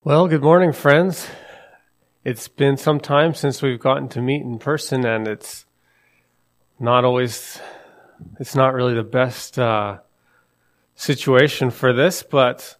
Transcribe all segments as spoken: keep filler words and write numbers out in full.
Well, good morning, friends. It's been some time since we've gotten to meet in person, and it's not always, it's not really the best uh, situation for this, but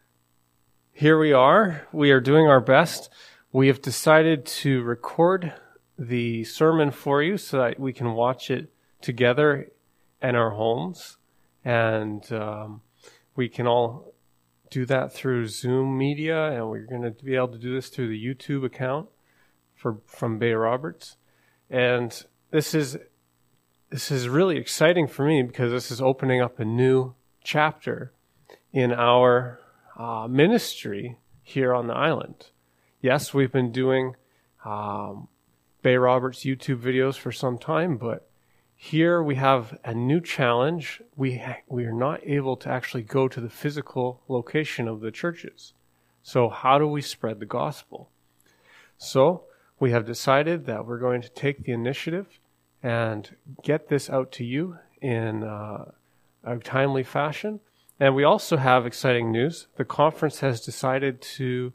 here we are. We are doing our best. We have decided to record the sermon for you so that we can watch it together in our homes, and um, we can all do that through Zoom media, and we're going to be able to do this through the YouTube account for from Bay Roberts. And this is this is really exciting for me because this is opening up a new chapter in our uh, ministry here on the island. Yes, we've been doing um, Bay Roberts YouTube videos for some time, but here we have a new challenge. We ha- we are not able to actually go to the physical location of the churches. So how do we spread the gospel? So we have decided that we're going to take the initiative and get this out to you in uh, a timely fashion. And we also have exciting news. The conference has decided to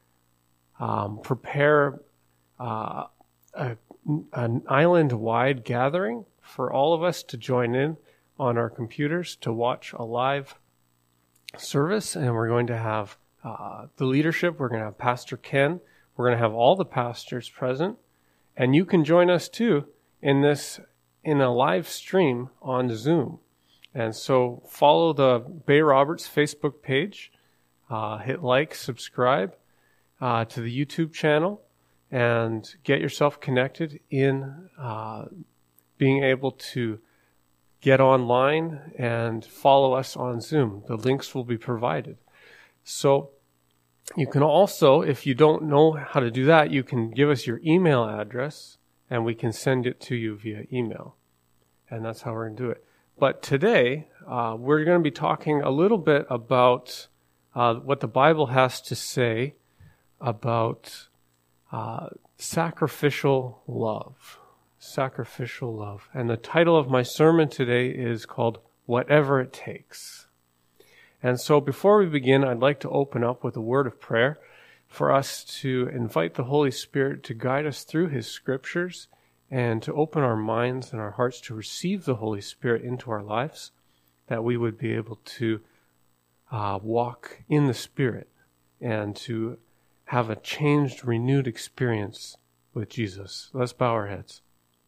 um, prepare uh, a, an island-wide gathering for all of us to join in on our computers to watch a live service. And we're going to have uh, the leadership. We're going to have Pastor Ken. We're going to have all the pastors present. And you can join us too in this, in a live stream on Zoom. And so follow the Bay Roberts Facebook page, uh, hit like, subscribe uh, to the YouTube channel, and get yourself connected in uh being able to get online and follow us on Zoom. The links will be provided. So you can also, if you don't know how to do that, you can give us your email address and we can send it to you via email. And that's how we're going to do it. But today, uh, we're going to be talking a little bit about uh, what the Bible has to say about uh, sacrificial love. Sacrificial love. And the title of my sermon today is called Whatever It Takes. And so before we begin, I'd like to open up with a word of prayer for us to invite the Holy Spirit to guide us through His scriptures and to open our minds and our hearts to receive the Holy Spirit into our lives, that we would be able to uh, walk in the Spirit and to have a changed, renewed experience with Jesus. Let's bow our heads.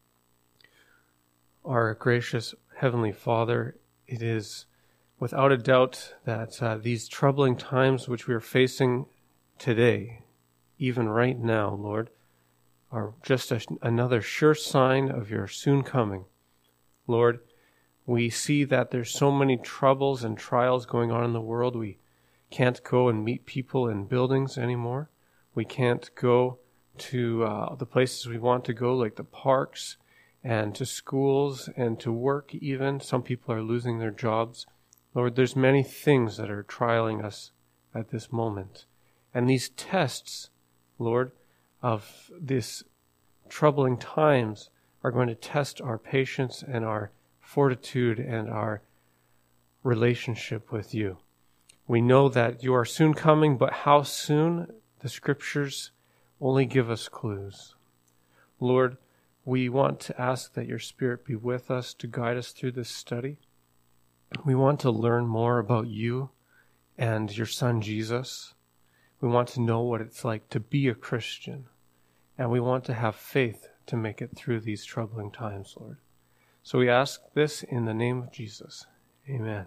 Our gracious Heavenly Father, it is without a doubt that uh, these troubling times which we are facing today, even right now, Lord, are just a, another sure sign of your soon coming. Lord, we see that there's so many troubles and trials going on in the world. We can't go and meet people in buildings anymore. We can't go to uh, the places we want to go, like the parks, and to schools and to work even. Some people are losing their jobs. Lord, there's many things that are trialing us at this moment. And these tests, Lord, of this troubling times are going to test our patience and our fortitude and our relationship with you. We know that you are soon coming, but how soon? The scriptures only give us clues. Lord, we want to ask that your Spirit be with us to guide us through this study. We want to learn more about you and your Son, Jesus. We want to know what it's like to be a Christian. And we want to have faith to make it through these troubling times, Lord. So we ask this in the name of Jesus. Amen.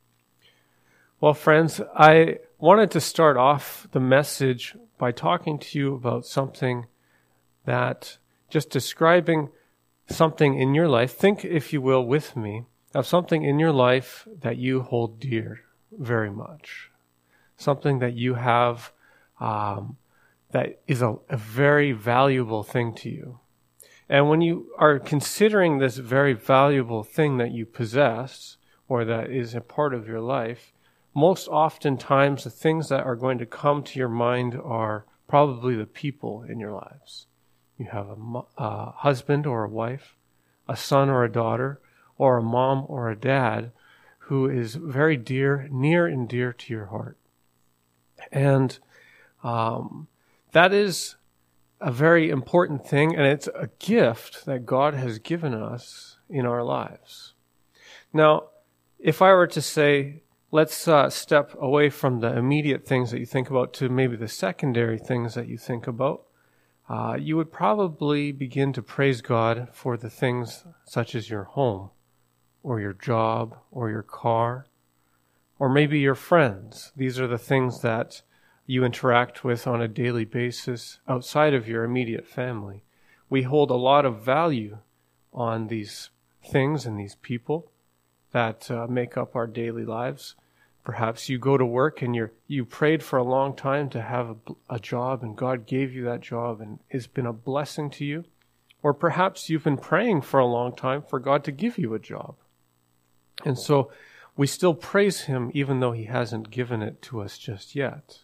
Well, friends, I wanted to start off the message by talking to you about something that just describing something in your life. Think, if you will, with me, of something in your life that you hold dear very much. Something that you have um, that is a, a very valuable thing to you. And when you are considering this very valuable thing that you possess, or that is a part of your life, most oftentimes the things that are going to come to your mind are probably the people in your lives. You have a, a husband or a wife, a son or a daughter, or a mom or a dad who is very dear, near and dear to your heart. And Um, that is a very important thing, and it's a gift that God has given us in our lives. Now, if I were to say, let's uh, step away from the immediate things that you think about to maybe the secondary things that you think about, uh, you would probably begin to praise God for the things such as your home, or your job, or your car, or maybe your friends. These are the things that you interact with on a daily basis outside of your immediate family. We hold a lot of value on these things and these people that uh, make up our daily lives. Perhaps you go to work and you're, you prayed for a long time to have a, a job, and God gave you that job and it's been a blessing to you. Or perhaps you've been praying for a long time for God to give you a job. And so we still praise Him even though He hasn't given it to us just yet.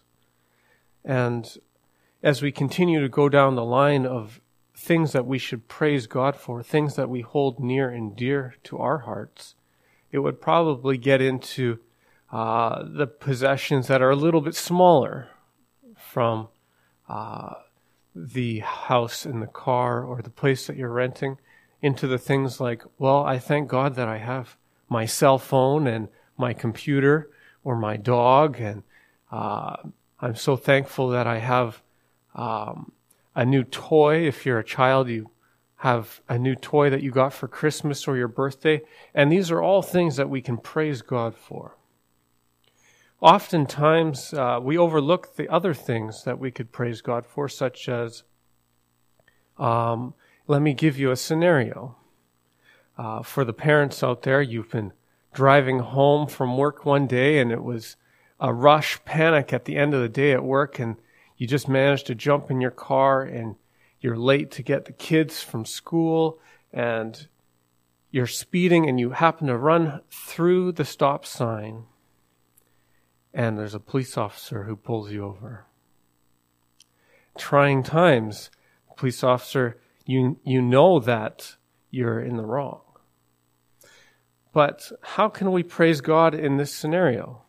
And as we continue to go down the line of things that we should praise God for, things that we hold near and dear to our hearts, it would probably get into uh, the possessions that are a little bit smaller from uh, the house and the car or the place that you're renting, into the things like, well, I thank God that I have my cell phone and my computer or my dog, and uh, I'm so thankful that I have um, a new toy. If you're a child, you have a new toy that you got for Christmas or your birthday. And these are all things that we can praise God for. Oftentimes, uh, we overlook the other things that we could praise God for, such as, um, let me give you a scenario. Uh, for the parents out there, you've been driving home from work one day, and it was a rush, panic at the end of the day at work, and you just managed to jump in your car, and you're late to get the kids from school, and you're speeding, and you happen to run through the stop sign, and there's a police officer who pulls you over. Trying times, police officer, you you know that you're in the wrong. But how can we praise God in this scenario?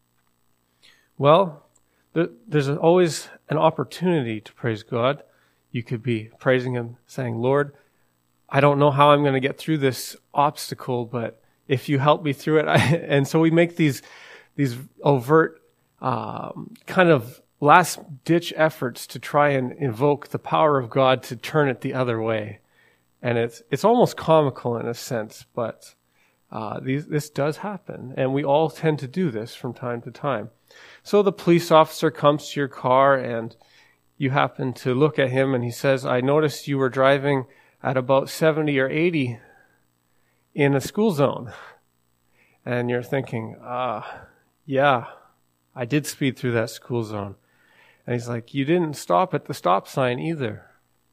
Well, there's always an opportunity to praise God. You could be praising Him, saying, Lord, I don't know how I'm going to get through this obstacle, but if you help me through it. I, and so we make these these overt um, kind of last-ditch efforts to try and invoke the power of God to turn it the other way. And it's it's almost comical in a sense, but uh, these, this does happen. And we all tend to do this from time to time. So the police officer comes to your car, and you happen to look at him, and he says, I noticed you were driving at about seventy or eighty in a school zone. And you're thinking, ah, yeah, I did speed through that school zone. And he's like, you didn't stop at the stop sign either.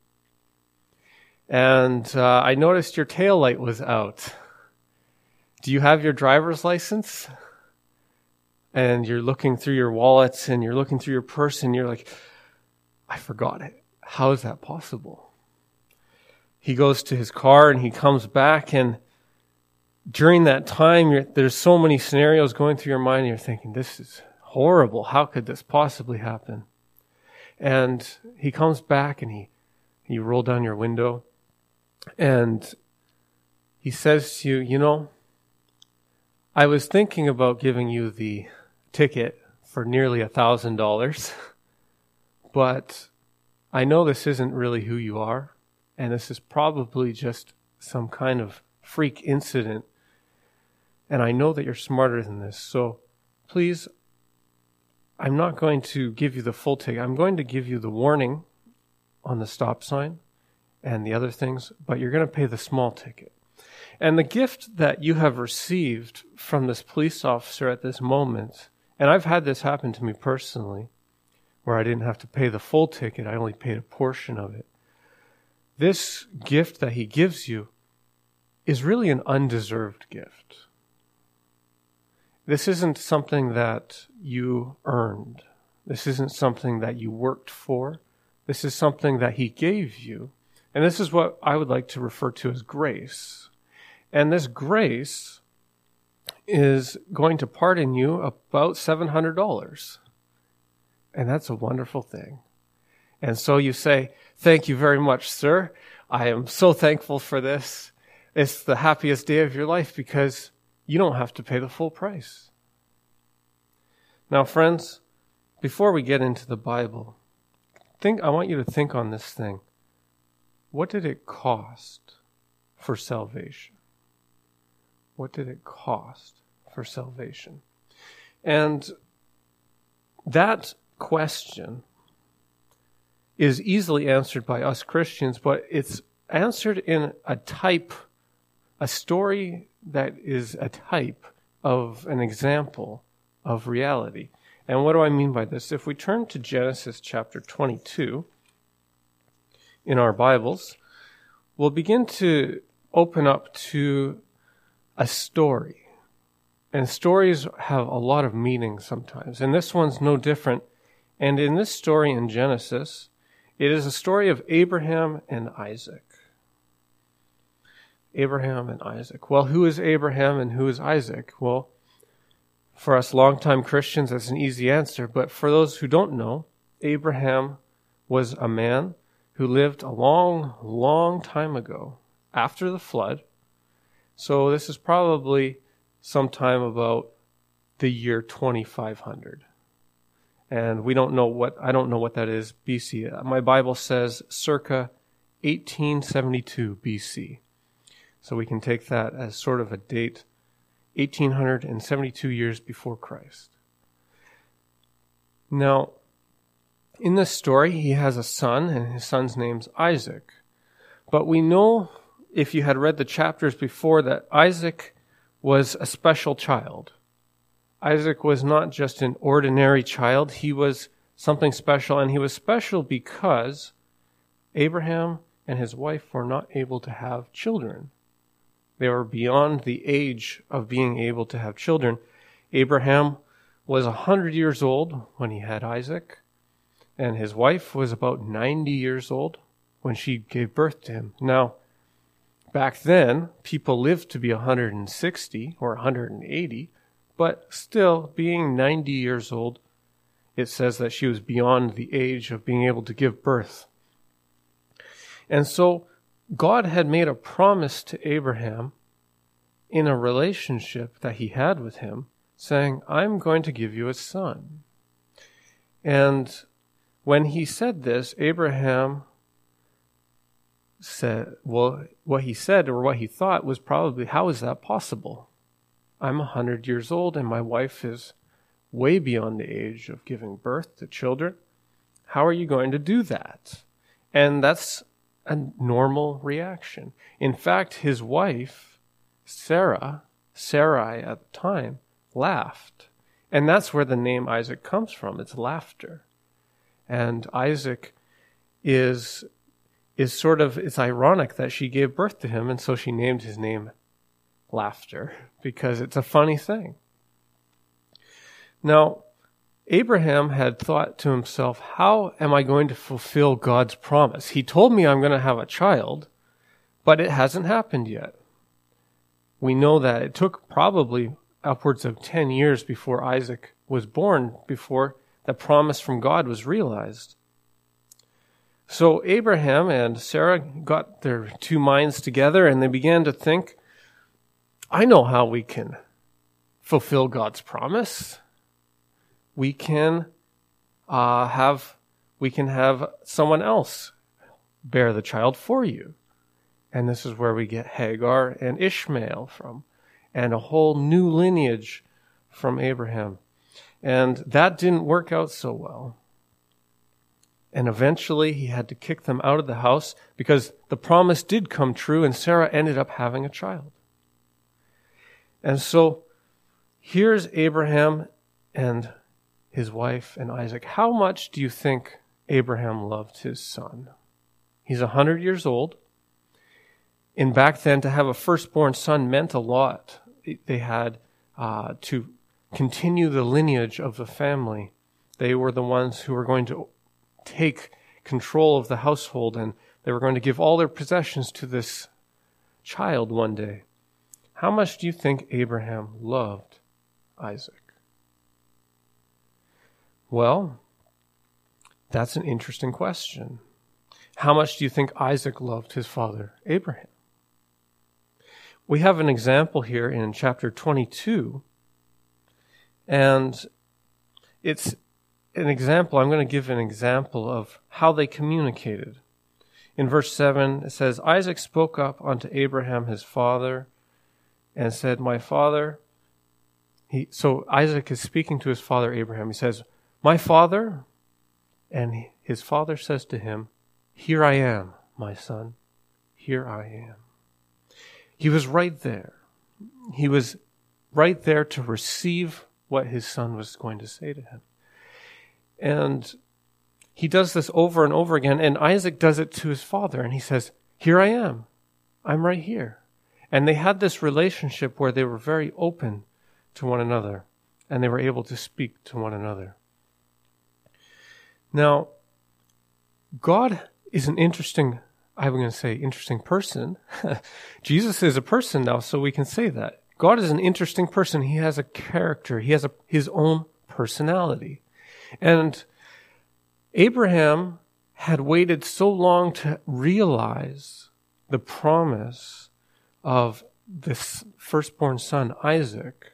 And uh, I noticed your tail light was out. Do you have your driver's license? And you're looking through your wallets and you're looking through your purse and you're like, I forgot it. How is that possible? He goes to his car and he comes back, and during that time, you're, there's so many scenarios going through your mind, and you're thinking, this is horrible. How could this possibly happen? And he comes back and he, you roll down your window and he says to you, you know, I was thinking about giving you the ticket for nearly a thousand dollars, but I know this isn't really who you are, and this is probably just some kind of freak incident, and I know that you're smarter than this, so please, I'm not going to give you the full ticket. I'm going to give you the warning on the stop sign and the other things, but you're going to pay the small ticket. And the gift that you have received from this police officer at this moment, and I've had this happen to me personally, where I didn't have to pay the full ticket, I only paid a portion of it. This gift that he gives you is really an undeserved gift. This isn't something that you earned. This isn't something that you worked for. This is something that he gave you. And this is what I would like to refer to as grace. And this grace is going to pardon you about seven hundred dollars. And that's a wonderful thing. And so you say, thank you very much, sir. I am so thankful for this. It's the happiest day of your life because you don't have to pay the full price. Now, friends, before we get into the Bible, think I want you to think on this thing. What did it cost for salvation? What did it cost for salvation? And that question is easily answered by us Christians, but it's answered in a type, a story that is a type of an example of reality. And what do I mean by this? If we turn to Genesis chapter twenty-two in our Bibles, we'll begin to open up to a story. And stories have a lot of meaning sometimes. And this one's no different. And in this story in Genesis, it is a story of Abraham and Isaac. Abraham and Isaac. Well, who is Abraham and who is Isaac? Well, for us longtime Christians, that's an easy answer. But for those who don't know, Abraham was a man who lived a long, long time ago, after the flood. So this is probably sometime about the year twenty-five hundred. And we don't know what, I don't know what that is, B C. My Bible says circa eighteen seventy-two B C. So we can take that as sort of a date, eighteen seventy-two years before Christ. Now, in this story, he has a son, and his son's name's Isaac. But we know, if you had read the chapters before, that Isaac was a special child. Isaac was not just an ordinary child. He was something special, and he was special because Abraham and his wife were not able to have children. They were beyond the age of being able to have children. Abraham was one hundred years old when he had Isaac, and his wife was about ninety years old when she gave birth to him. Now, back then, people lived to be one hundred sixty or one hundred eighty, but still, being ninety years old, it says that she was beyond the age of being able to give birth. And so, God had made a promise to Abraham in a relationship that he had with him, saying, I'm going to give you a son. And when he said this, Abraham said, well, what he said or what he thought was probably, how is that possible? I'm a hundred years old and my wife is way beyond the age of giving birth to children. How are you going to do that? And that's a normal reaction. In fact, his wife, Sarah, Sarai at the time, laughed. And that's where the name Isaac comes from. It's laughter. And Isaac is is sort of, it's ironic that she gave birth to him, and so she named his name Laughter, because it's a funny thing. Now, Abraham had thought to himself, how am I going to fulfill God's promise? He told me I'm going to have a child, but it hasn't happened yet. We know that it took probably upwards of ten years before Isaac was born, before the promise from God was realized. So Abraham and Sarah got their two minds together and they began to think, I know how we can fulfill God's promise. We can uh, have we can have someone else bear the child for you. And this is where we get Hagar and Ishmael from, and a whole new lineage from Abraham. And that didn't work out so well. And eventually he had to kick them out of the house because the promise did come true and Sarah ended up having a child. And so here's Abraham and his wife and Isaac. How much do you think Abraham loved his son? He's a hundred years old. And back then, to have a firstborn son meant a lot. They had uh, to continue the lineage of the family. They were the ones who were going to take control of the household, and they were going to give all their possessions to this child one day. How much do you think Abraham loved Isaac? Well, That's an interesting question. How much do you think Isaac loved his father Abraham? We have an example here in chapter twenty-two, and it's an example, I'm going to give an example of how they communicated. In verse seven, it says, Isaac spoke up unto Abraham his father and said, My father. He, so Isaac is speaking to his father Abraham. He says, My father. And his father says to him, Here I am, my son. Here I am. He was right there. He was right there to receive what his son was going to say to him. And he does this over and over again, and Isaac does it to his father, and he says, Here I am. I'm right here. And they had this relationship where they were very open to one another, and they were able to speak to one another. Now, God is an interesting, I'm going to say interesting person. Jesus is a person now, so we can say that. God is an interesting person. He has a character. He has a, his own personality. And Abraham had waited so long to realize the promise of this firstborn son, Isaac.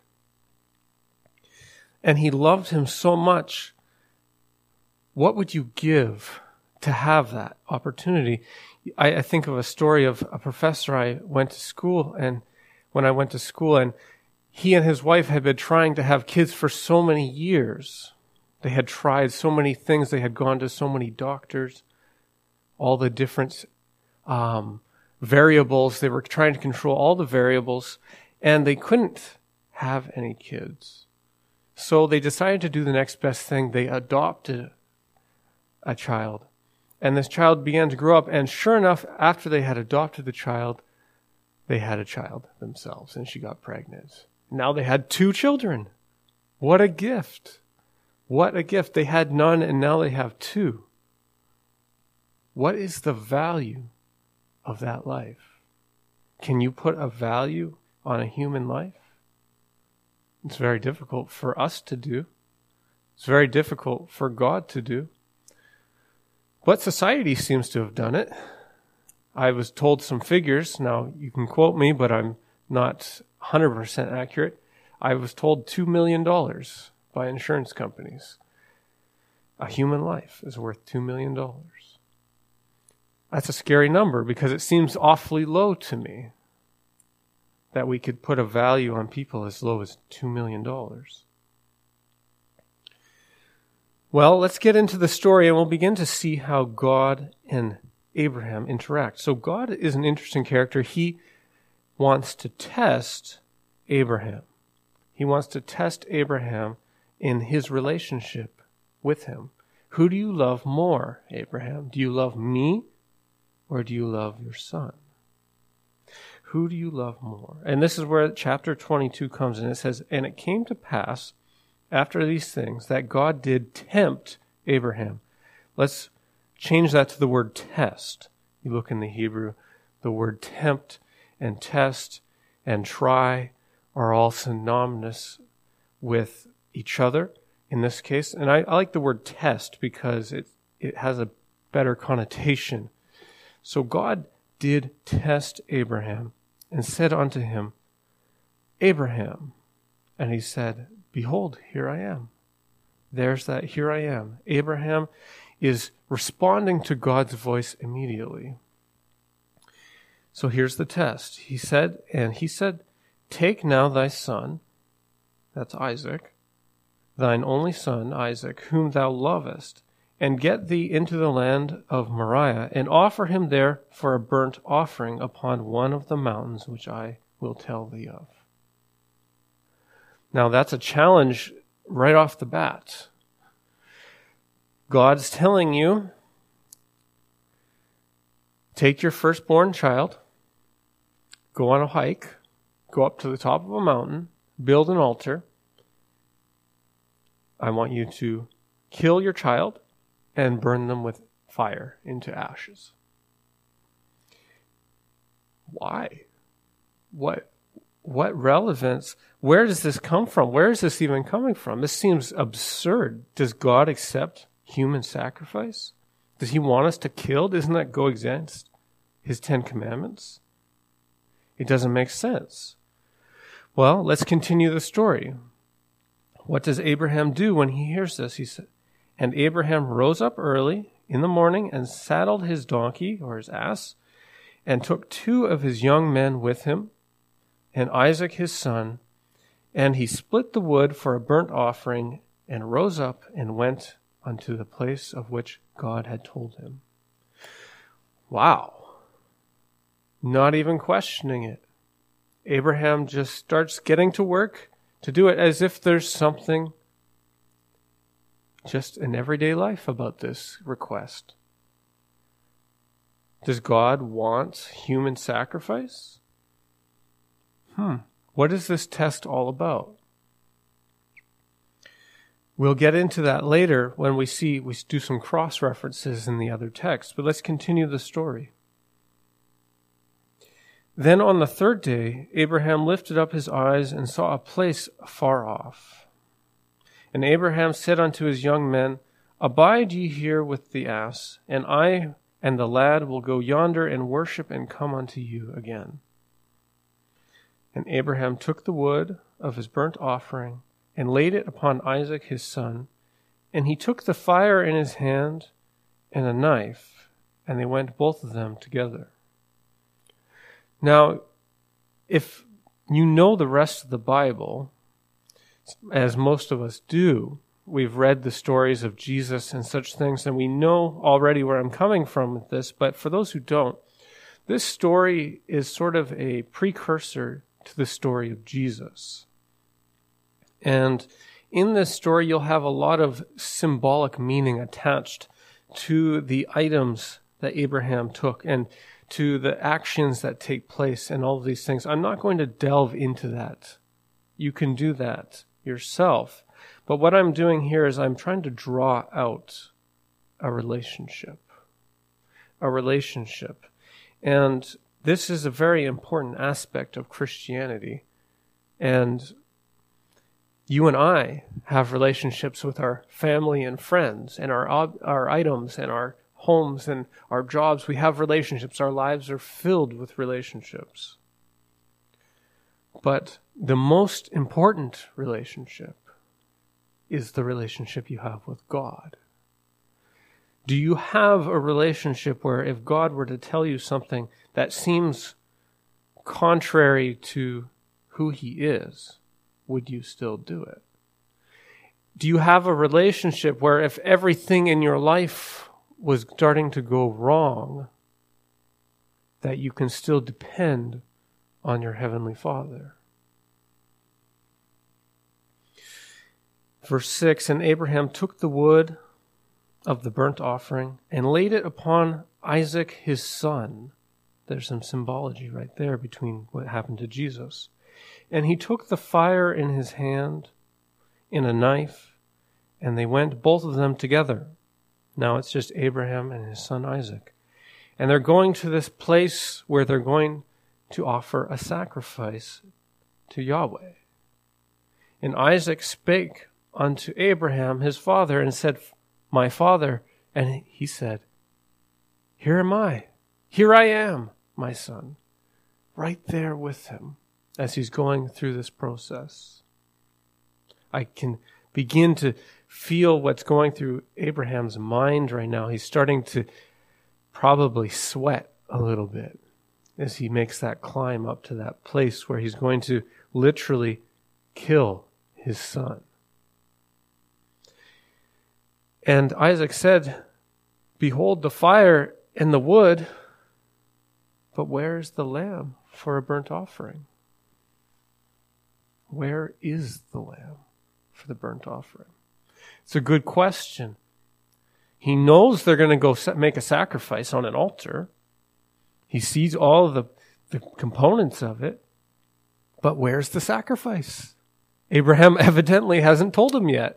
And he loved him so much. What would you give to have that opportunity? I, I think of a story of a professor I went to school, and when I went to school, and he and his wife had been trying to have kids for so many years. They had tried so many things. They had gone to so many doctors, all the different um, variables. They were trying to control all the variables, and they couldn't have any kids. So they decided to do the next best thing. They adopted a child. And this child began to grow up, and sure enough, after they had adopted the child, they had a child themselves, and she got pregnant. Now they had two children. What a gift. What a gift. They had none, and now they have two. What is the value of that life? Can you put a value on a human life? It's very difficult for us to do. It's very difficult for God to do. But society seems to have done it. I was told some figures. Now, you can quote me, but I'm not one hundred percent accurate. I was told two million dollars by insurance companies. A human life is worth two million dollars. That's a scary number because it seems awfully low to me that we could put a value on people as low as two million dollars. Well, let's get into the story and we'll begin to see how God and Abraham interact. So God is an interesting character. He wants to test Abraham. He wants to test Abraham in his relationship with him. Who do you love more, Abraham? Do you love me or do you love your son? Who do you love more? And this is where chapter twenty-two comes in. It says, And it came to pass after these things that God did tempt Abraham. Let's change that to the word test. You look in the Hebrew, the word tempt and test and try are all synonymous with each other in this case. And I, I like the word test because it, it has a better connotation. So God did test Abraham and said unto him, Abraham. And he said, Behold, here I am. There's that here I am. Abraham is responding to God's voice immediately. So here's the test. He said, and he said, Take now thy son, that's Isaac, thine only son, Isaac, whom thou lovest, and get thee into the land of Moriah, and offer him there for a burnt offering upon one of the mountains which I will tell thee of. Now that's a challenge right off the bat. God's telling you, take your firstborn child, go on a hike, go up to the top of a mountain, build an altar. I want you to kill your child and burn them with fire into ashes. Why? What? What relevance? Where does this come from? Where is this even coming from? This seems absurd. Does God accept human sacrifice? Does he want us to kill? Doesn't that go against his Ten Commandments? It doesn't make sense. Well, let's continue the story. What does Abraham do when he hears this? He said, and Abraham rose up early in the morning and saddled his donkey or his ass and took two of his young men with him and Isaac his son, and he split the wood for a burnt offering and rose up and went unto the place of which God had told him. Wow. Not even questioning it. Abraham just starts getting to work to do it as if there's something just in everyday life about this request. Does God want human sacrifice? Hmm. What is this test all about? We'll get into that later when we see, we do some cross-references in the other text, but let's continue the story. Then on the third day, Abraham lifted up his eyes and saw a place far off. And Abraham said unto his young men, Abide ye here with the ass, and I and the lad will go yonder and worship and come unto you again. And Abraham took the wood of his burnt offering and laid it upon Isaac his son, and he took the fire in his hand and a knife, and they went both of them together. Now, if you know the rest of the Bible, as most of us do, we've read the stories of Jesus and such things, and we know already where I'm coming from with this, but for those who don't, this story is sort of a precursor to the story of Jesus. And in this story, you'll have a lot of symbolic meaning attached to the items that Abraham took and to the actions that take place and all of these things. I'm not going to delve into that. You can do that yourself. But what I'm doing here is I'm trying to draw out a relationship. A relationship. And this is a very important aspect of Christianity. And you and I have relationships with our family and friends and our our items and our homes and our jobs. We have relationships. Our lives are filled with relationships. But the most important relationship is the relationship you have with God. Do you have a relationship where if God were to tell you something that seems contrary to who he is, would you still do it? Do you have a relationship where if everything in your life was starting to go wrong, that you can still depend on your Heavenly Father? Verse six, and Abraham took the wood of the burnt offering and laid it upon Isaac his son. There's some symbology right there between what happened to Jesus. And he took the fire in his hand, in a knife, and they went both of them together. Now it's just Abraham and his son Isaac. And they're going to this place where they're going to offer a sacrifice to Yahweh. And Isaac spake unto Abraham his father and said, My father. And he said, Here am I. Here I am, my son. Right there with him as he's going through this process. I can begin to feel what's going through Abraham's mind right now. He's starting to probably sweat a little bit as he makes that climb up to that place where he's going to literally kill his son. And Isaac said, Behold the fire and the wood, but where is the lamb for a burnt offering? Where is the lamb for the burnt offering? It's a good question. He knows they're going to go make a sacrifice on an altar. He sees all of the, the components of it. But where's the sacrifice? Abraham evidently hasn't told him yet.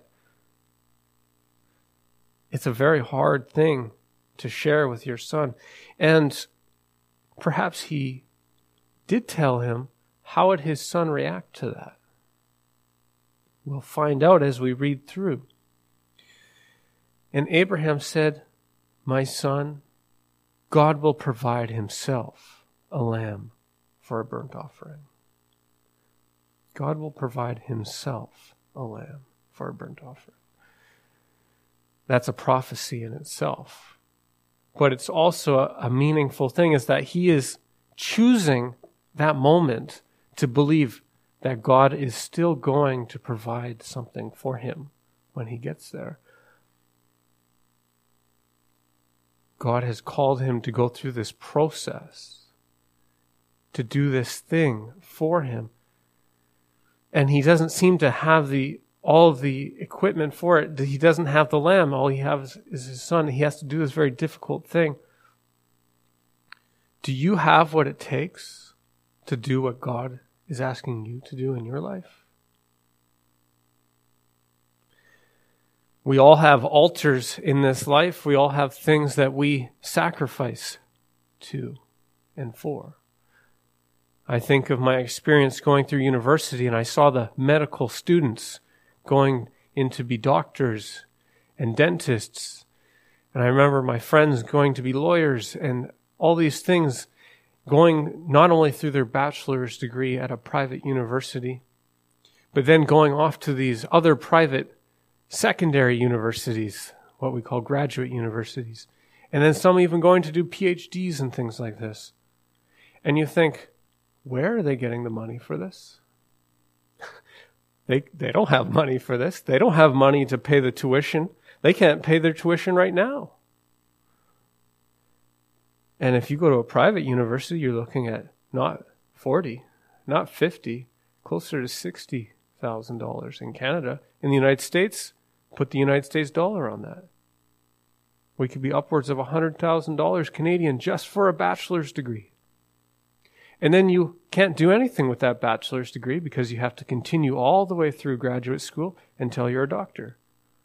It's a very hard thing to share with your son. And perhaps he did tell him. How would his son react to that? We'll find out as we read through. And Abraham said, my son, God will provide himself a lamb for a burnt offering. God will provide himself a lamb for a burnt offering. That's a prophecy in itself. But it's also a, a meaningful thing is that he is choosing that moment to believe that God is still going to provide something for him when he gets there. God has called him to go through this process, to do this thing for him. And he doesn't seem to have the all of the equipment for it. He doesn't have the lamb. All he has is his son. He has to do this very difficult thing. Do you have what it takes to do what God is asking you to do in your life? We all have altars in this life. We all have things that we sacrifice to and for. I think of my experience going through university, and I saw the medical students going in to be doctors and dentists. And I remember my friends going to be lawyers and all these things, going not only through their bachelor's degree at a private university, but then going off to these other private secondary universities, what we call graduate universities. And then some even going to do P H Ds and things like this. And you think, where are they getting the money for this? they they don't have money for this. They don't have money to pay the tuition. They can't pay their tuition right now. And if you go to a private university, you're looking at not forty, not fifty, closer to sixty thousand dollars in Canada. In the United States, put the United States dollar on that. We could be upwards of one hundred thousand dollars Canadian just for a bachelor's degree. And then you can't do anything with that bachelor's degree because you have to continue all the way through graduate school until you're a doctor.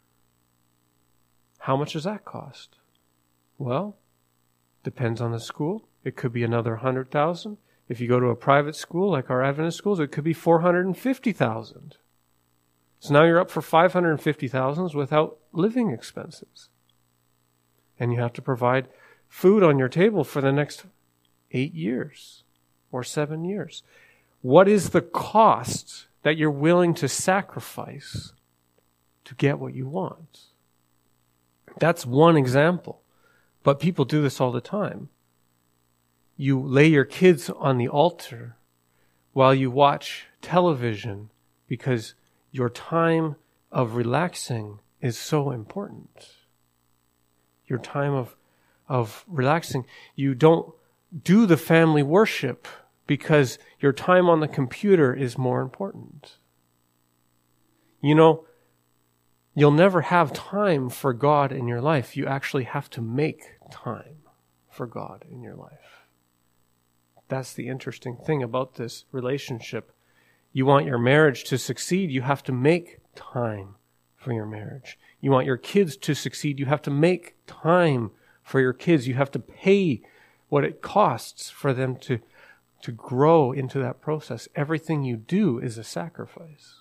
How much does that cost? Well, depends on the school. It could be another one hundred thousand dollars. If you go to a private school like our Adventist schools, it could be four hundred fifty thousand dollars. So now you're up for five hundred fifty thousand dollars without living expenses. And you have to provide food on your table for the next eight years. Or seven years. What is the cost that you're willing to sacrifice to get what you want? That's one example. But people do this all the time. You lay your kids on the altar while you watch television because your time of relaxing is so important. Your time of, of relaxing. You don't do the family worship because your time on the computer is more important. You know, you'll never have time for God in your life. You actually have to make time for God in your life. That's the interesting thing about this relationship. You want your marriage to succeed, you have to make time for your marriage. You want your kids to succeed, you have to make time for your kids. You have to pay what it costs for them to to grow into that process. Everything you do is a sacrifice.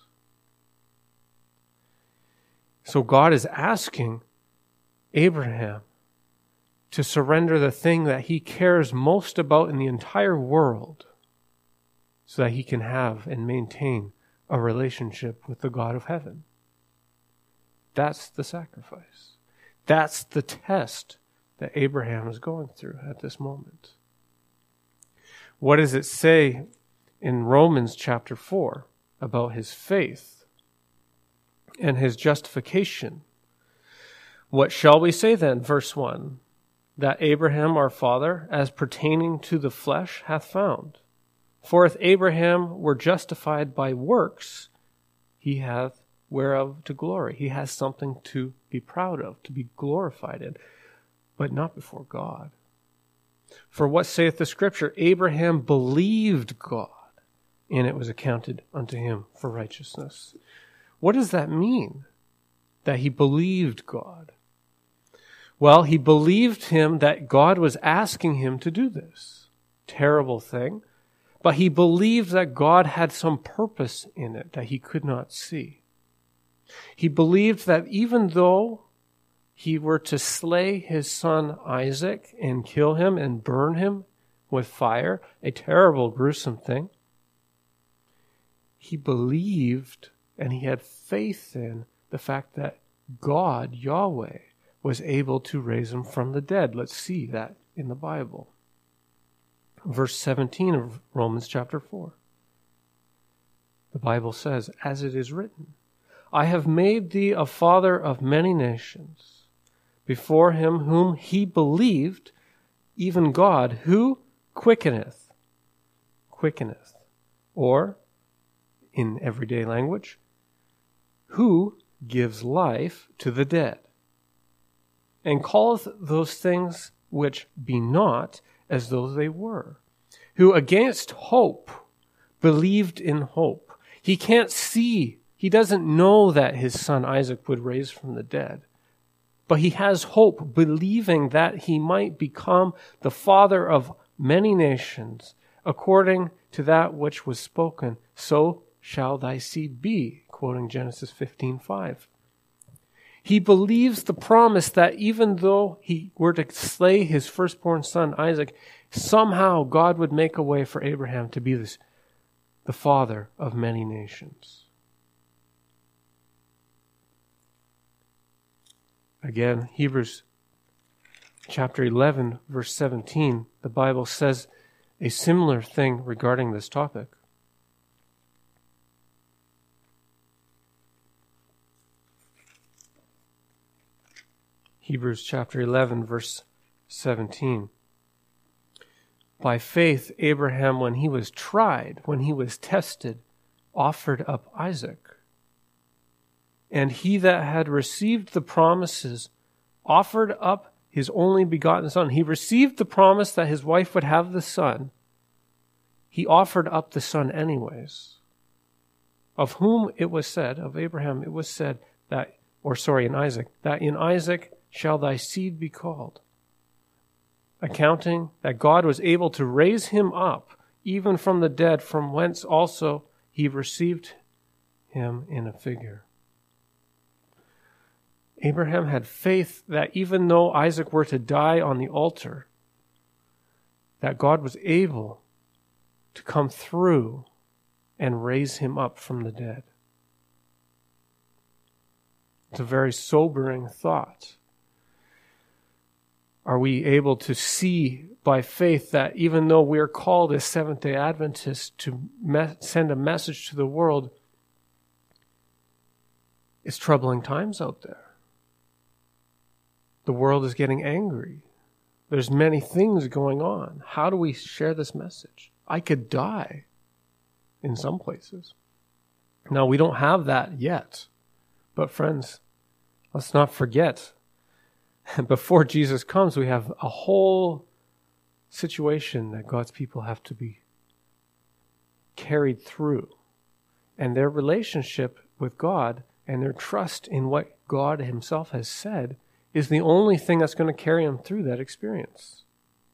So God is asking Abraham to surrender the thing that he cares most about in the entire world so that he can have and maintain a relationship with the God of heaven. That's the sacrifice. That's the test that Abraham is going through at this moment. What does it say in Romans chapter four about his faith and his justification? What shall we say then? Verse one, that Abraham our father, as pertaining to the flesh, hath found. For if Abraham were justified by works, he hath whereof to glory. He has something to be proud of, to be glorified in, but not before God. For what saith the Scripture? Abraham believed God, and it was accounted unto him for righteousness. What does that mean? That he believed God? Well, he believed him that God was asking him to do this terrible thing, but he believed that God had some purpose in it that he could not see. He believed that even though he were to slay his son Isaac and kill him and burn him with fire, a terrible, gruesome thing, he believed and he had faith in the fact that God, Yahweh, was able to raise him from the dead. Let's see that in the Bible. Verse seventeen of Romans chapter four. The Bible says, as it is written, I have made thee a father of many nations, before him whom he believed, even God, who quickeneth, quickeneth, or, in everyday language, who gives life to the dead, and calleth those things which be not as though they were, who against hope believed in hope. He can't see, he doesn't know that his son Isaac would raise from the dead, but he has hope, believing that he might become the father of many nations, according to that which was spoken, so shall thy seed be, quoting Genesis fifteen five. He believes the promise that even though he were to slay his firstborn son Isaac, somehow God would make a way for Abraham to be this, the father of many nations. Again, Hebrews chapter eleven, verse seventeen, the Bible says a similar thing regarding this topic. Hebrews chapter eleven, verse seventeen. By faith, Abraham, when he was tried, when he was tested, offered up Isaac. And he that had received the promises offered up his only begotten son. He received the promise that his wife would have the son. He offered up the son anyways. Of whom it was said, of Abraham it was said that, or sorry, in Isaac, that in Isaac shall thy seed be called, accounting that God was able to raise him up even from the dead, from whence also he received him in a figure. Abraham had faith that even though Isaac were to die on the altar, that God was able to come through and raise him up from the dead. It's a very sobering thought. Are we able to see by faith that even though we are called as Seventh-day Adventists to me- send a message to the world, it's troubling times out there. The world is getting angry. There's many things going on. How do we share this message? I could die in some places. Now, we don't have that yet. But friends, let's not forget, before Jesus comes, we have a whole situation that God's people have to be carried through. And their relationship with God and their trust in what God himself has said is the only thing that's going to carry them through that experience.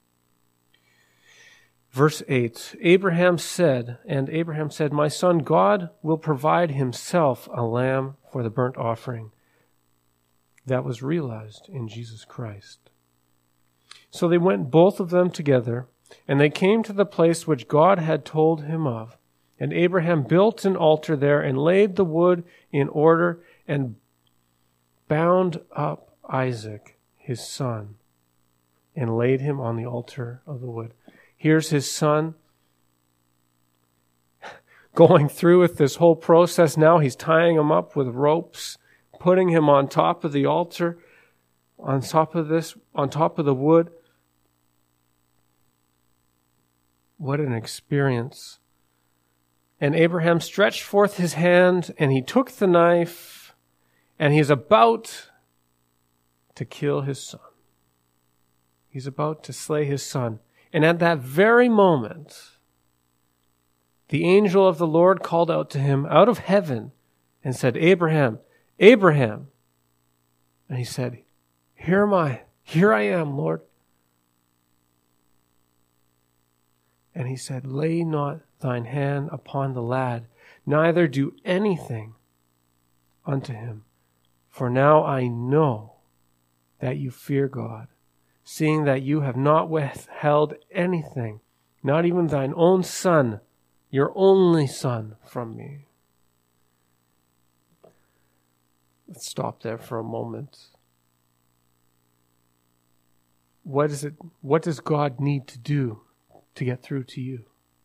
Verse eight, Abraham said, and Abraham said, my son, God will provide himself a lamb for the burnt offering. That was realized in Jesus Christ. So they went both of them together, and they came to the place which God had told him of. And Abraham built an altar there and laid the wood in order and bound up Isaac, his son, and laid him on the altar of the wood. Here's his son going through with this whole process. Now he's tying him up with ropes, putting him on top of the altar, on top of this, on top of the wood. What an experience. And Abraham stretched forth his hand, and he took the knife, and he's about to kill his son. He's about to slay his son. And at that very moment, the angel of the Lord called out to him out of heaven and said, Abraham, Abraham. And he said, Here am I. Here I am, Lord. And he said, Lay not thine hand upon the lad, neither do anything unto him. For now I know that you fear God, seeing that you have not withheld anything, not even thine own son, your only son, from me. Let's stop there for a moment. What is it? What does God need to do to get through to you?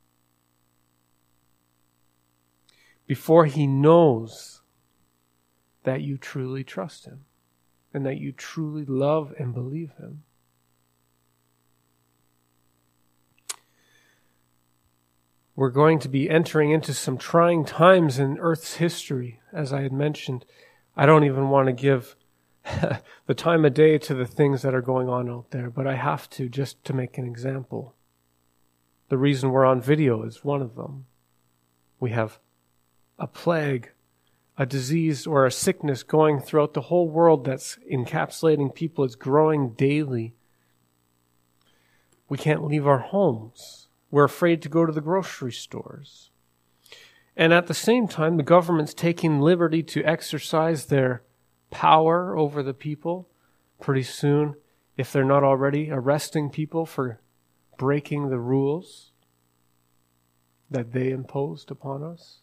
Before he knows that you truly trust him and that you truly love and believe him. We're going to be entering into some trying times in Earth's history, as I had mentioned. I don't even want to give the time of day to the things that are going on out there, but I have to, just to make an example. The reason we're on video is one of them. We have a plague, a disease or a sickness going throughout the whole world that's encapsulating people. It's growing daily. We can't leave our homes. We're afraid to go to the grocery stores. And at the same time, the government's taking liberty to exercise their power over the people. Pretty soon, if they're not already arresting people for breaking the rules that they imposed upon us.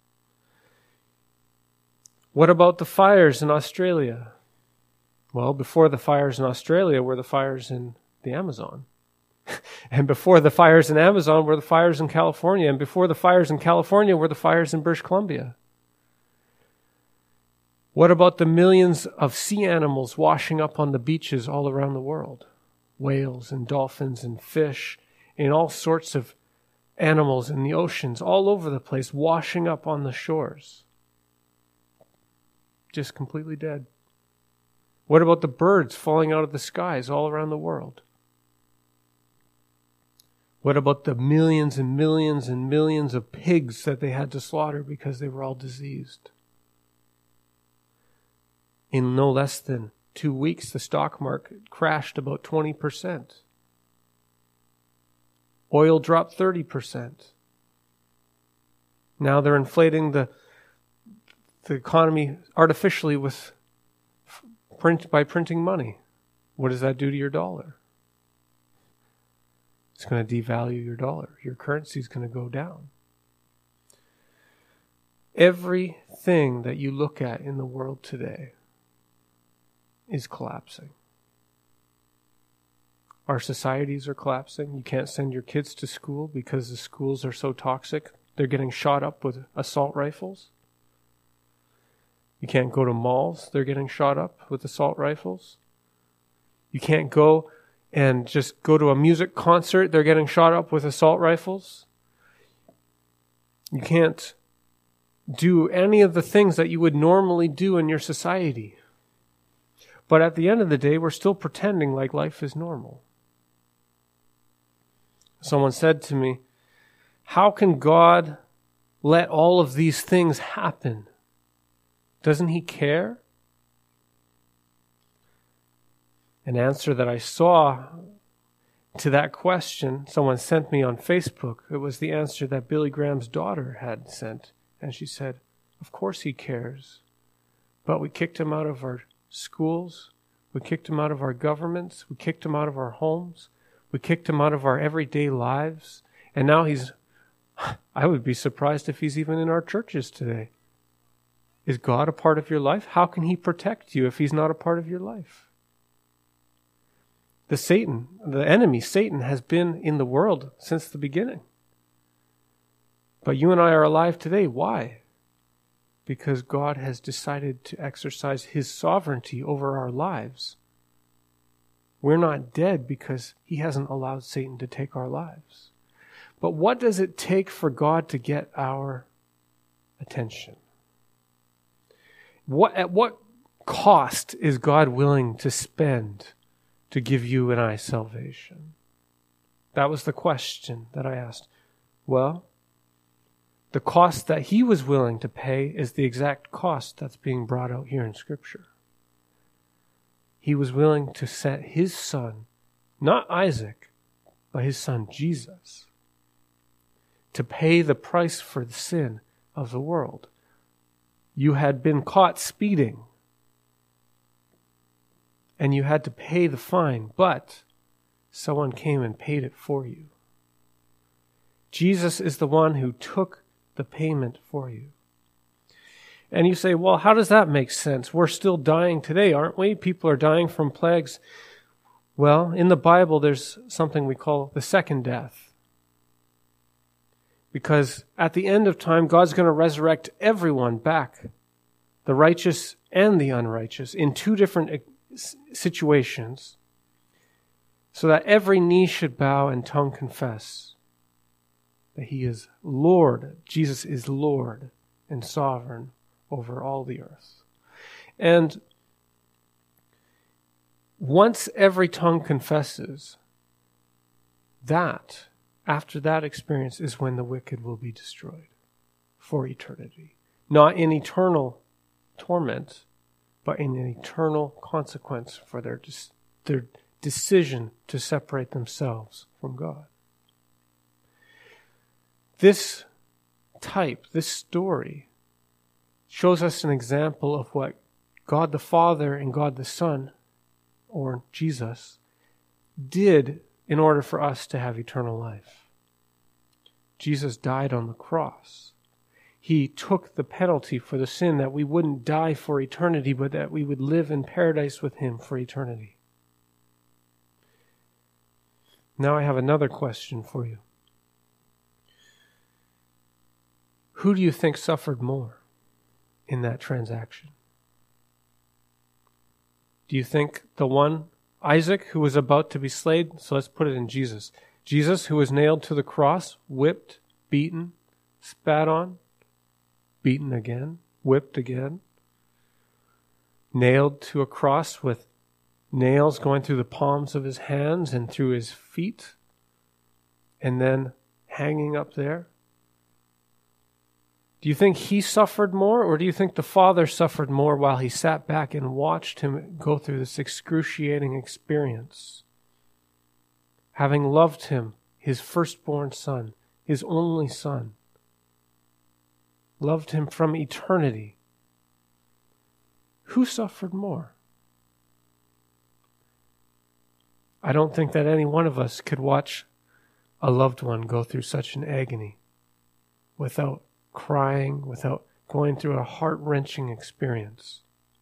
What about the fires in Australia? Well, before the fires in Australia were the fires in the Amazon. And before the fires in Amazon were the fires in California. And before the fires in California were the fires in British Columbia. What about the millions of sea animals washing up on the beaches all around the world? Whales and dolphins and fish and all sorts of animals in the oceans all over the place washing up on the shores. Just completely dead. What about the birds falling out of the skies all around the world? What about the millions and millions and millions of pigs that they had to slaughter because they were all diseased? In no less than two weeks, the stock market crashed about twenty percent. Oil dropped thirty percent. Now they're inflating the the economy artificially with print by printing money. What does that do to your dollar? It's going to devalue your dollar. Your currency is going to go down. Everything that you look at in the world today is collapsing. Our societies are collapsing. You can't send your kids to school because the schools are so toxic. They're getting shot up with assault rifles. You can't go to malls. They're getting shot up with assault rifles. You can't go and just go to a music concert. They're getting shot up with assault rifles. You can't do any of the things that you would normally do in your society. But at the end of the day, we're still pretending like life is normal. Someone said to me, how can God let all of these things happen? Doesn't he care? An answer that I saw to that question, someone sent me on Facebook. It was the answer that Billy Graham's daughter had sent. And she said, of course he cares. But we kicked him out of our schools. We kicked him out of our governments. We kicked him out of our homes. We kicked him out of our everyday lives. And now he's, I would be surprised if he's even in our churches today. Is God a part of your life? How can he protect you if he's not a part of your life? The Satan, the enemy, Satan, has been in the world since the beginning. But you and I are alive today. Why? Because God has decided to exercise his sovereignty over our lives. We're not dead because he hasn't allowed Satan to take our lives. But what does it take for God to get our attention? What, at what cost is God willing to spend to give you and I salvation? That was the question that I asked. Well, the cost that he was willing to pay is the exact cost that's being brought out here in Scripture. He was willing to set his son, not Isaac, but his son Jesus, to pay the price for the sin of the world. You had been caught speeding, and you had to pay the fine, but someone came and paid it for you. Jesus is the one who took the payment for you. And you say, well, how does that make sense? We're still dying today, aren't we? People are dying from plagues. Well, in the Bible, there's something we call the second death. Because at the end of time, God's going to resurrect everyone back, the righteous and the unrighteous, in two different situations, so that every knee should bow and tongue confess that he is Lord. Jesus is Lord and sovereign over all the earth. And once every tongue confesses, that, after that experience, is when the wicked will be destroyed for eternity. Not in eternal torment, but in an eternal consequence for their, their decision to separate themselves from God. This type, this story, shows us an example of what God the Father and God the Son, or Jesus, did in order for us to have eternal life. Jesus died on the cross. He took the penalty for the sin, that we wouldn't die for eternity, but that we would live in paradise with him for eternity. Now I have another question for you. Who do you think suffered more in that transaction? Do you think the one, Isaac, who was about to be slain? So let's put it in Jesus. Jesus, who was nailed to the cross, whipped, beaten, spat on, beaten again, whipped again, nailed to a cross with nails going through the palms of his hands and through his feet, and then hanging up there. Do you think he suffered more, or do you think the Father suffered more while he sat back and watched him go through this excruciating experience? Having loved him, his firstborn son, his only son, loved him from eternity. Who suffered more? I don't think that any one of us could watch a loved one go through such an agony without crying, without going through a heart-wrenching experience.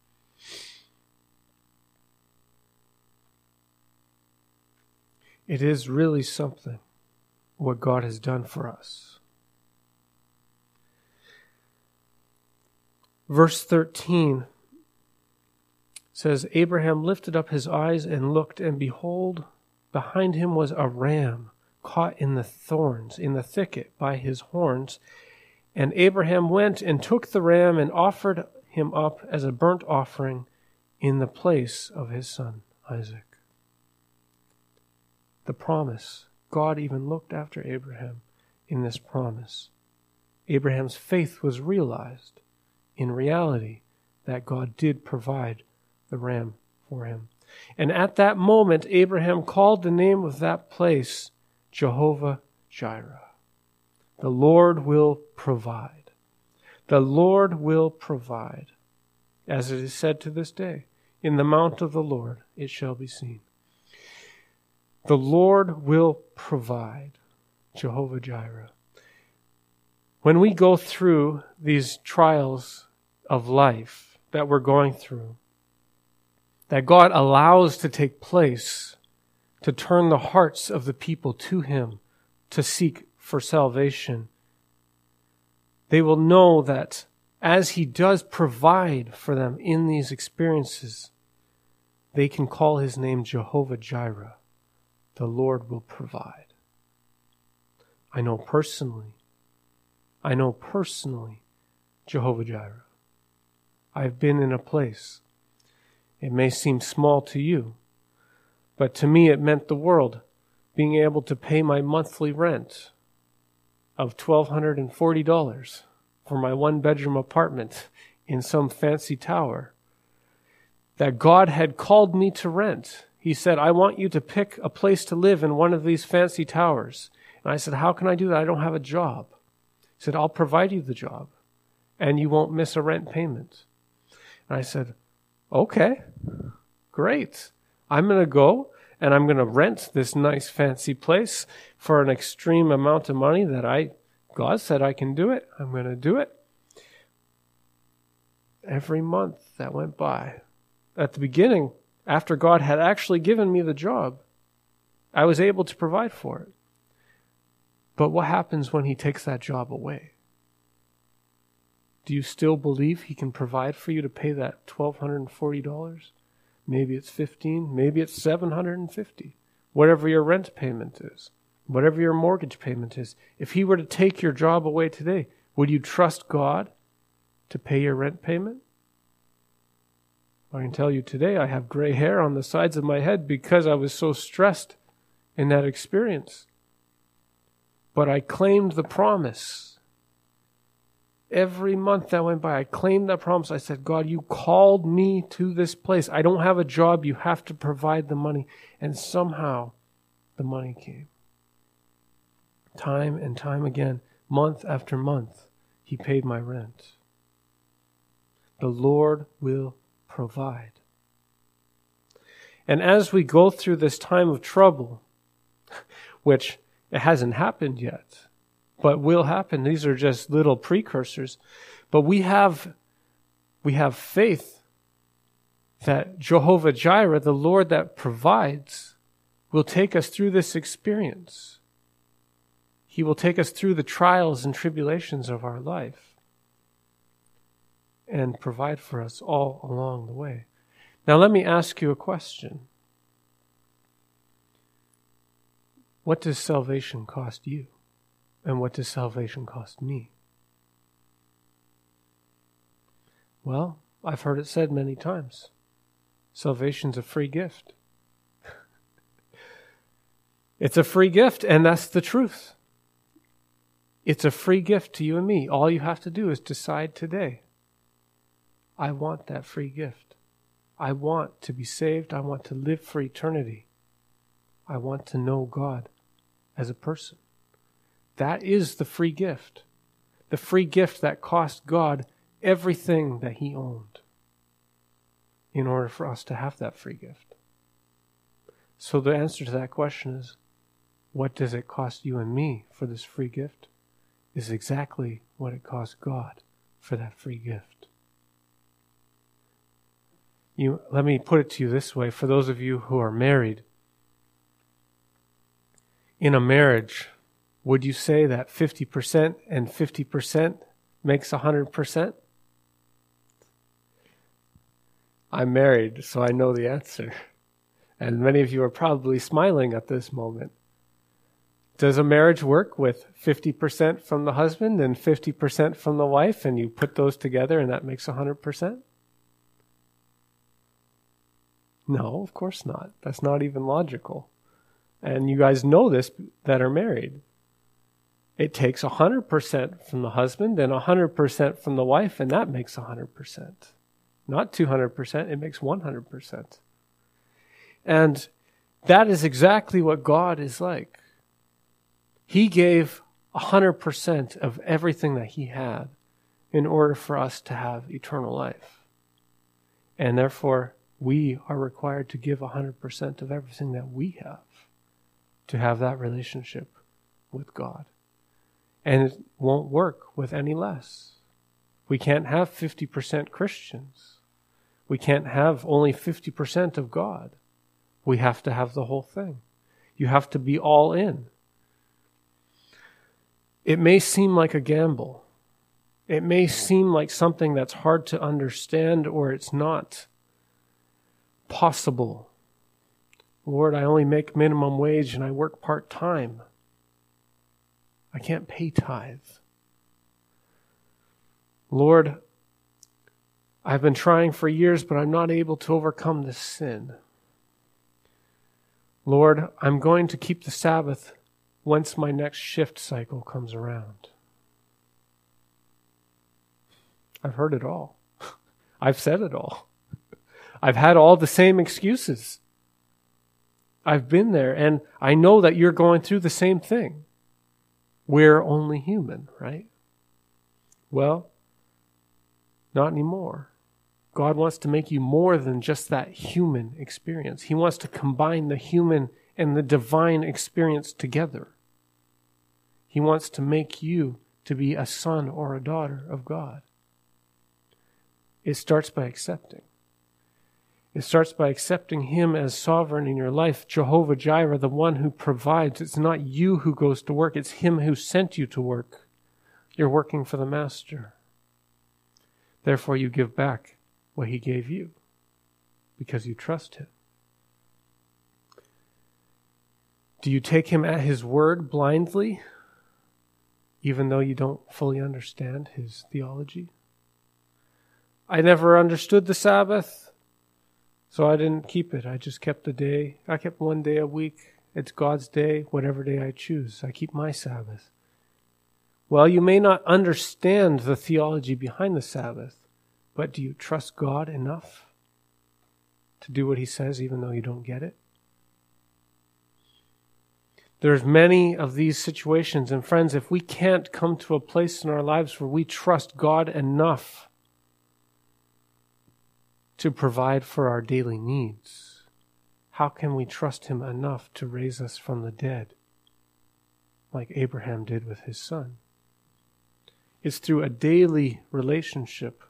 It is really something what God has done for us. Verse thirteen says, Abraham lifted up his eyes and looked, and behold, behind him was a ram caught in the thorns, in the thicket by his horns. And Abraham went and took the ram and offered him up as a burnt offering in the place of his son Isaac. The promise. God even looked after Abraham in this promise. Abraham's faith was realized in reality that God did provide the ram for him. And at that moment, Abraham called the name of that place Jehovah Jireh. The Lord will provide. The Lord will provide. As it is said to this day, in the mount of the Lord it shall be seen. The Lord will provide. Jehovah Jireh. When we go through these trials of life that we're going through, that God allows to take place to turn the hearts of the people to him, to seek for salvation, they will know that as he does provide for them in these experiences, they can call his name Jehovah Jireh. The Lord will provide. I know personally, I know personally Jehovah Jireh. I've been in a place. It may seem small to you, but to me it meant the world, being able to pay my monthly rent of twelve forty dollars for my one-bedroom apartment in some fancy tower that God had called me to rent. He said, I want you to pick a place to live in one of these fancy towers. And I said, how can I do that? I don't have a job. He said, I'll provide you the job, and you won't miss a rent payment. And I said, okay. Great. I'm going to go and I'm going to rent this nice fancy place for an extreme amount of money that I, God said I can do it. I'm going to do it. Every month that went by, at the beginning, after God had actually given me the job, I was able to provide for it. But what happens when he takes that job away? Do you still believe he can provide for you to pay that twelve forty dollars? Maybe it's fifteen dollars, maybe it's seven hundred fifty dollars. Whatever your rent payment is, whatever your mortgage payment is. If he were to take your job away today, would you trust God to pay your rent payment? I can tell you today, I have gray hair on the sides of my head because I was so stressed in that experience. But I claimed the promise. Every month that went by, I claimed that promise. I said, God, you called me to this place. I don't have a job. You have to provide the money. And somehow the money came. Time and time again, month after month, he paid my rent. The Lord will provide. And as we go through this time of trouble, which it hasn't happened yet, but will happen. These are just little precursors. But we have, we have faith that Jehovah Jireh, the Lord that provides, will take us through this experience. He will take us through the trials and tribulations of our life and provide for us all along the way. Now let me ask you a question. What does salvation cost you? And what does salvation cost me? Well, I've heard it said many times. Salvation's a free gift. It's a free gift, and that's the truth. It's a free gift to you and me. All you have to do is decide today, I want that free gift. I want to be saved. I want to live for eternity. I want to know God as a person. That is the free gift. The free gift that cost God everything that he owned in order for us to have that free gift. So the answer to that question is, what does it cost you and me for this free gift? Is exactly what it cost God for that free gift. You, let me put it to you this way, for those of you who are married. In a marriage, would you say that fifty percent and fifty percent makes one hundred percent? I'm married, so I know the answer. And many of you are probably smiling at this moment. Does a marriage work with fifty percent from the husband and fifty percent from the wife, and you put those together and that makes one hundred percent? No, of course not. That's not even logical. And you guys know this that are married. It takes one hundred percent from the husband and one hundred percent from the wife, and that makes one hundred percent. Not two hundred percent, it makes one hundred percent. And that is exactly what God is like. He gave one hundred percent of everything that he had in order for us to have eternal life. And therefore, we are required to give one hundred percent of everything that we have to have that relationship with God. And it won't work with any less. We can't have fifty percent Christians. We can't have only fifty percent of God. We have to have the whole thing. You have to be all in. It may seem like a gamble. It may seem like something that's hard to understand, or it's not possible. Lord, I only make minimum wage and I work part-time. I can't pay tithe. Lord, I've been trying for years, but I'm not able to overcome this sin. Lord, I'm going to keep the Sabbath once my next shift cycle comes around. I've heard it all. I've said it all. I've had all the same excuses. I've been there, and I know that you're going through the same thing. We're only human, right? Well, not anymore. God wants to make you more than just that human experience. He wants to combine the human and the divine experience together. He wants to make you to be a son or a daughter of God. It starts by accepting. It starts by accepting Him as sovereign in your life, Jehovah Jireh, the one who provides. It's not you who goes to work, it's Him who sent you to work. You're working for the Master. Therefore, you give back what He gave you because you trust Him. Do you take Him at His word blindly, even though you don't fully understand His theology? I never understood the Sabbath, so I didn't keep it. I just kept the day. I kept one day a week. It's God's day, whatever day I choose. I keep my Sabbath. Well, you may not understand the theology behind the Sabbath, but do you trust God enough to do what He says even though you don't get it? There's many of these situations, and friends, if we can't come to a place in our lives where we trust God enough to provide for our daily needs, how can we trust Him enough to raise us from the dead like Abraham did with his son? It's through a daily relationship.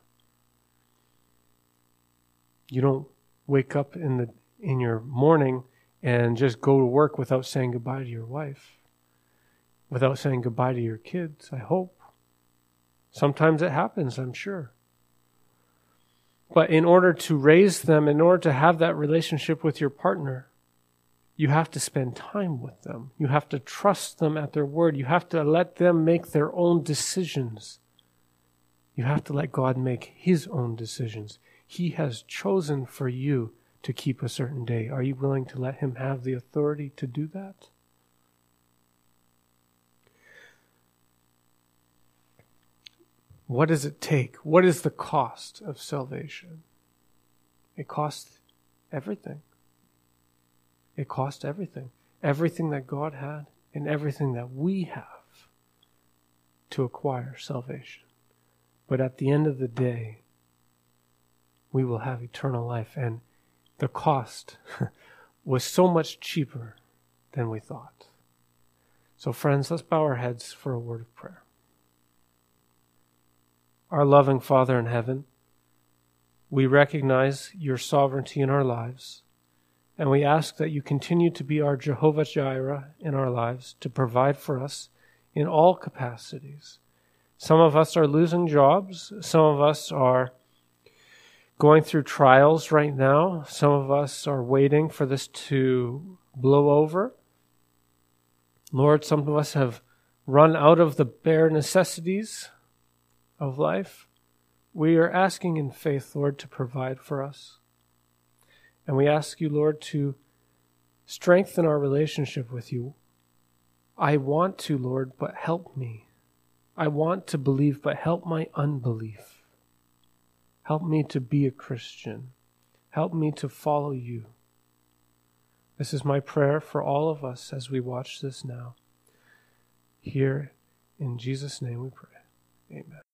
You don't wake up in the in your morning and just go to work without saying goodbye to your wife, without saying goodbye to your kids, I hope. Sometimes it happens, I'm sure. But in order to raise them, in order to have that relationship with your partner, you have to spend time with them. You have to trust them at their word. You have to let them make their own decisions. You have to let God make His own decisions. He has chosen for you to keep a certain day. Are you willing to let Him have the authority to do that? What does it take? What is the cost of salvation? It costs everything. It cost everything. Everything that God had and everything that we have to acquire salvation. But at the end of the day, we will have eternal life. And the cost was so much cheaper than we thought. So friends, let's bow our heads for a word of prayer. Our loving Father in heaven, we recognize your sovereignty in our lives. And we ask that you continue to be our Jehovah Jireh in our lives, to provide for us in all capacities. Some of us are losing jobs. Some of us are going through trials right now. Some of us are waiting for this to blow over. Lord, some of us have run out of the bare necessities of life. We are asking in faith, Lord, to provide for us. And we ask you, Lord, to strengthen our relationship with you. I want to, Lord, but help me. I want to believe, but help my unbelief. Help me to be a Christian. Help me to follow you. This is my prayer for all of us as we watch this now. Here, in Jesus' name we pray. Amen.